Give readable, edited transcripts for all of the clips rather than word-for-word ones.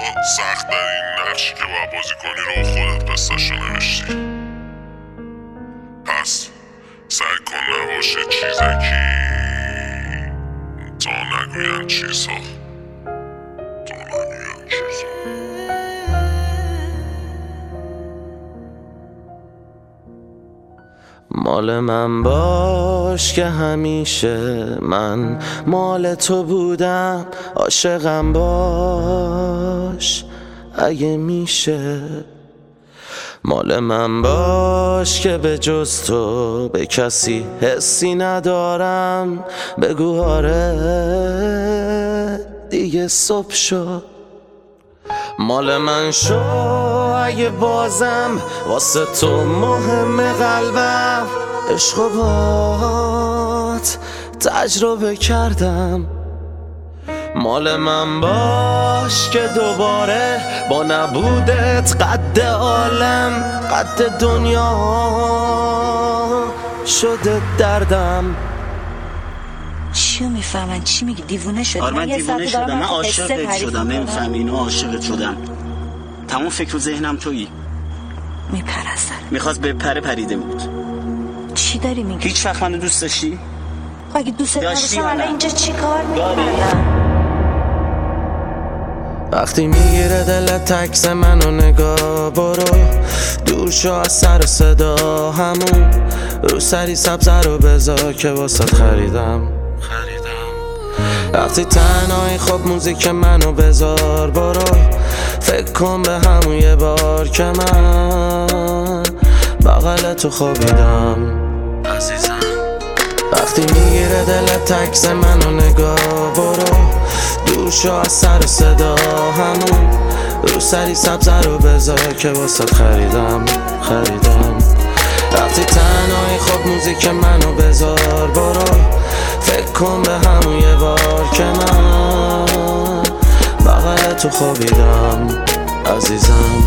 سخت در این نقشی که باید بازی کنی رو خودت قصه‌شو نوشتی. پس سعی کن نباشه چیزکی تا نگوین چیزها. مال من باش که همیشه من مال تو بودم، عاشقم باش اگه میشه. مال من باش که به جز تو به کسی حسی ندارم، بگو آره دیگه صبح شد. مال من شو اگه بازم واسه تو مهم قلبم، عشق و بات تجربه کردم. مال من باش که دوباره با نبودت قد عالم قد دنیا شده دردم. چیو میفهمن؟ چی میگی؟ دیوونه شدی؟ من دیوونه شدم، من عاشقت شدم. نمیفهمی اینو؟ عاشقت شدم. تمام فکر و ذهنم تویی. میپرستن. میخواست بپره پریده بود. چی داری میگی؟ هیچ وقت منو دوست داشتی؟ اگه دوست نداشتم الان اینجا چی کار داری؟ وقتی میگیره دلت تکس منو نگاه، برو دور شو از سر صدا، همون رو سری سبزه رو بذار که واسط خریدم. وقتی تنهایی خب موزیک منو بذار، برو فکر کن به همون یه بار که من بغل تو خوابیدم عزیزم. وقتی میگیره دلت تکس منو نگاه، برو دور شو از سر صدا، همون رو سری سبزه رو بذار که واسط خریدم. وقتی تنهایی خب موزیک منو بذار، برو فکر کن به همون یه بار که من بغل تو خوابیدم عزیزم.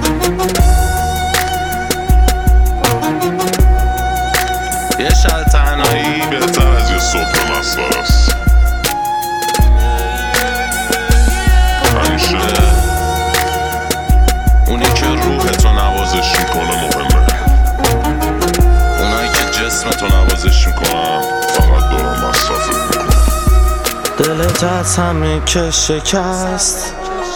یه شب تنهایی بهتر از یه صبح مسخره است. همیشه اونی که روحتو نوازش میکنه مهمه، اونایی که جسمتو نوازش میکنن فقط دوران مصرفت میکنن. دلت از همه که شکست،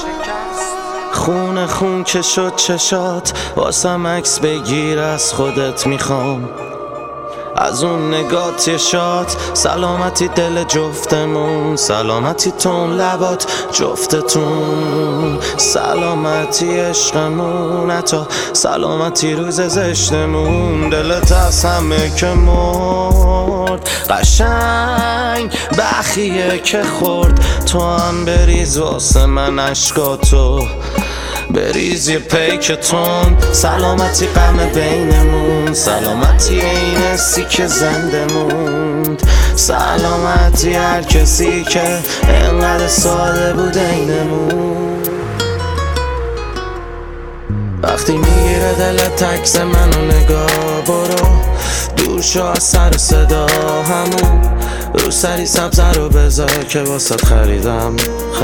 خون که شد چشات، واسم عکس بگیر از خودت میخوام، از اون نگات یه شات. سلامتی دل جفتمون، سلامتی تون لبات جفتتون، سلامتی عشقمون، حتی سلامتی روز زشتمون. دلت از همه که مرد قشنگ بخیه که خورد، تو هم بریز واسه من عشقاتو، بریز یه پیکتون. سلامتی غم بینمون، سلامتی این حسی که زنده موند، سلامتی هر کسی که انقدر ساده بود اینمون. وقتی میگیره دلت تکس منو نگاه، برو دور شو از سر صدا، همون رو سری سبزه رو بذار که واسط خریدم.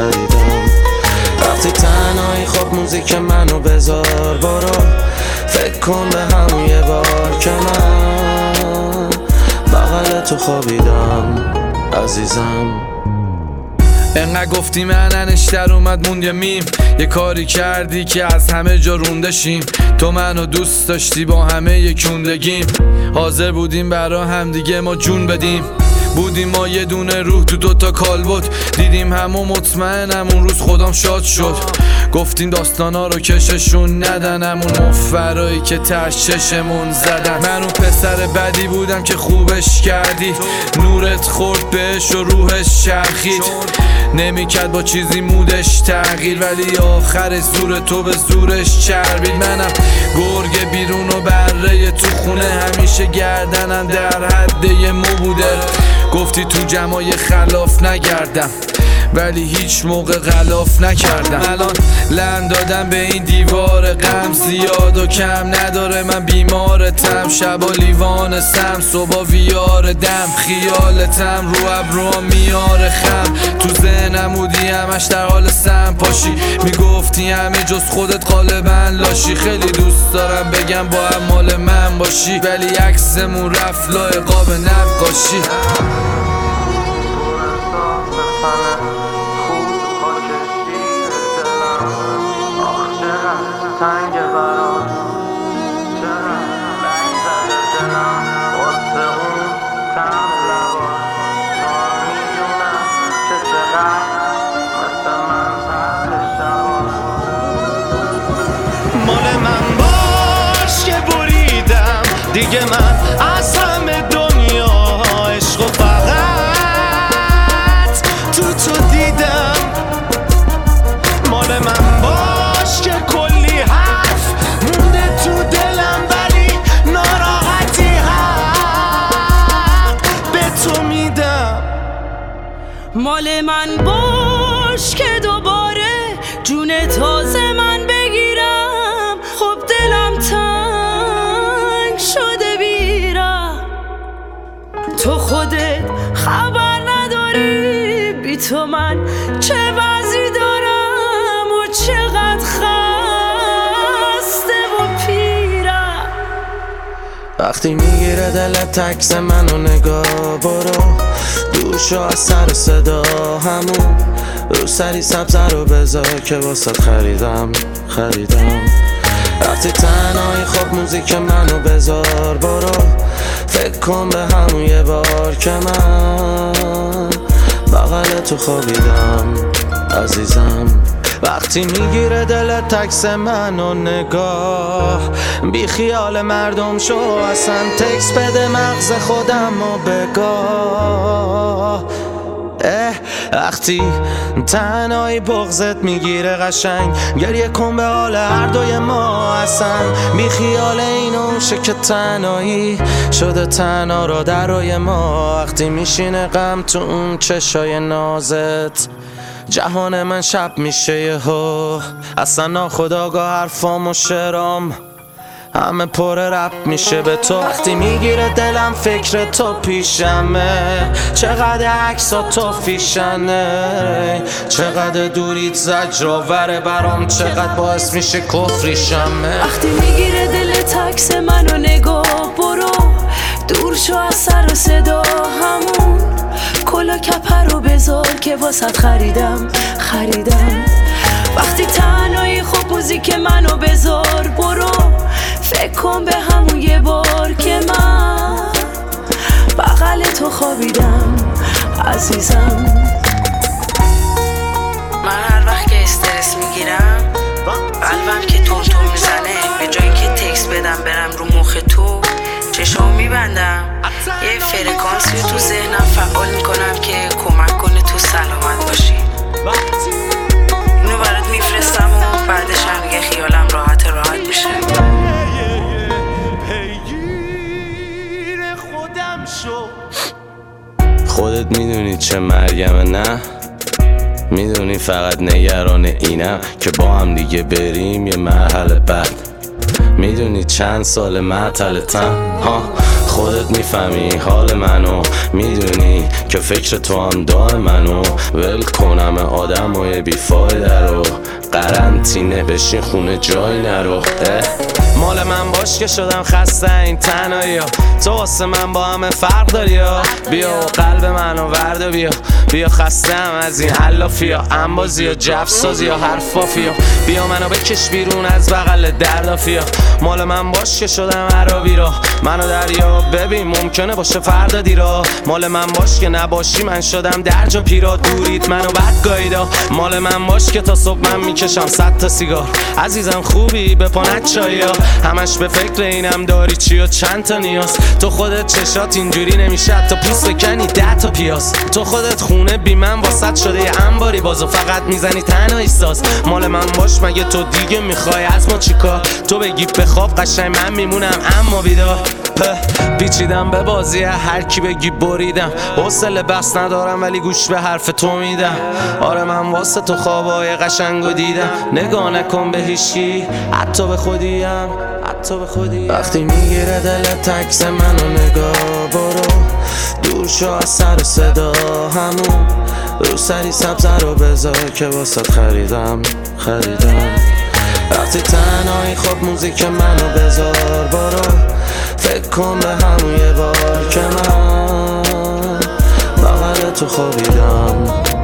وقتی تنهایی خب موزیک منو بذار، برو فکر کن به همون یه بار که من بغل تو خوابیدم عزیزم. انقدر گفتی من انشتر اومد موند یه میم، یه کاری کردی که از همه جا رونده شیم. تو منو دوست داشتی با همه یکوندگیم، حاضر بودیم برا هم دیگه ما جون بدیم. بودیم ما یه دونه روح تو دوتا کالبد، دیدیم همو مطمئنم اون روز خودم شاد شد. گفتیم داستانا رو کششون ندن، همون مفرایی که تش چشمون زدن. من اون پسر بدی بودم که خوبش کردی، نورت خورد بهش و روحش چرخید. نمیکرد با چیزی مودش تغییر، ولی آخر زور تو به زورش چربید. منم گرگ بیرون و بره تو خونه، همیشه گردنم در حد یه مو بوده. گفتی تو جمعای خلاف نگردم، ولی هیچ موقع غلاف نکردم. الان لند دادم به این دیوار غم، زیاد و کم نداره من بیمارتم. شبا لیوان سم، صبح ویار دم، خیالتم رو ابروام میاره خم. تو ذهنم بودی همش در حال سم پاشی، میگفتی همه جز خودت غالبا لاشی. خیلی دوست دارم بگم با هم مال من باشی، ولی عکسمون رفت لای قاب نقاشی. مال من باش که بریدم دیگه، من از همه دنیا عشق و فقط تو دیدم. مال من باش که کلی حرف مونده تو دلم، ولی ناراحتی حق به تو میدم. مال من باش که دوباره جون تازه من بگیرم. خب دلم تنگ شده بیرم، تو خودت خبر نداری بی تو من چه وضعی دارم و چقدر خسته و پیرم. وقتی میگیره دلت عکس منو نگاه، برو دور شو از سر صدا، همون رو سری سبزه رو بذار که واسه خریدم. وقتی تنهایی خب موزیک منو بذار، برو فکر کن به همون یه بار که من بغل تو خوابیدم عزیزم. وقتی میگیره دلت عکس منو نگاه، بی خیال مردم شو، اصلا تکس بده مغز خودم و بگاه. وقتی تنهایی بغضت میگیره قشنگ، گریه کن به حال هر دوی ما، اصلا بی خیال اینو شه که تنهایی شده تنها را در روی ما. وقتی میشینه غم تو اون چشای نازت، جهان من شب میشه یهو، اصلا ناخودآگاه حرفام و شعرام همه پر رپ میشه به تو. وقتی میگیره دلم فکر تو پیشمه، چقدر عکسا تو فیشنه، چقدر دوریت زجرآوره برام، چقدر باعث میشه کفریشمه. وقتی میگیره دلت عکس منو نگاه، برو دور شو از سر و صدا، همون کلا کپر رو بذار که واسط خریدم. وقتی تنهایی خب موزیک منو بذار، برو فکر کن به همون یه بار که من بغل تو خوابیدم عزیزم. من هر وقت که استرس میگیرم قلبم که تون میزنه، به جایی که تکس بدم برم رو مخ تو چشام میبندم، یه فرکانسی تو ذهنم فعال میکنم که کمک کنه تو سلامت باشی. اینو برات میفرستم و بعدش هم دیگه خیالم راحت میشه. خودت میدونی چه مرگمه، نه میدونی فقط نگران اینم که با هم دیگه بریم یه مرحله بعد. میدونی چند سال معطلتم، خودت میفهمی حال منو، میدونی که فکر تو هم دار منو. ول کنم آدم و یه بیفایده رو، قرنطینه بشین خونه جای نرو. مال من باش که شدم خسته این تنهایی، تو واسه من با همه فرق داری. بیا قلب منو ورد و بیا خسته هم از این علافی ها، انبازی ها، جفسازی ها، حرفافی ها. بیا منو بکش بیرون از بغل دردافی ها. مال من باش که شدم عربی را، منو دریا ببین ممکنه باشه فردا دیرا. مال من باش که نباشی من شدم درج و پیرا، دوریت منو بد گاییدا. مال من باش که تا صبح من میکشم 100 تا سیگار. عزیزم خوبی به پانت چایی ها، همش به فکر اینم داری چی و چند تا نیاز. تو خودت چشات اینجوری نمیشه تا پوست بکنی 10 تا پیاز. تو خودت خونه بی من واسط شده یه انباری باز و فقط میزنی تنهایی ساز. مال من باش مگه تو دیگه میخوای از ما چیکار؟ تو بگی بخواب قشنگ من میمونم اما بیدار. پیچیدم به بازی هر کی بگی بریدم، حوصله بس ندارم ولی گوش به حرف تو میدم. آره من واسه تو خوابای قشنگو دیدم، نگاه نکن به هیچکی حتی به خودیم. وقتی میگیره دلت عکس منو نگاه، برو دور شو از سر و صدا، همون رو سری سبزه رو بذار که واسه خریدم. وقتی تنهایی خب موزیک منو بذار، برو فکر کن به همون یه بار که من بغل تو خوابیدم.